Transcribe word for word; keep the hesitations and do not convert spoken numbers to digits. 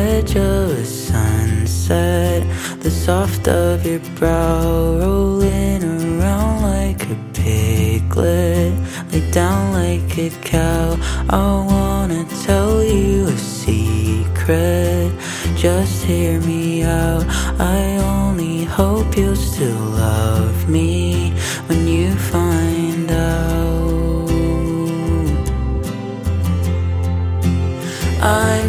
edge of a sunset, the soft of your brow rolling around like a piglet, lay down like a cow. I wanna tell you a secret, just hear me out. I only hope you'll still love me when you find out. I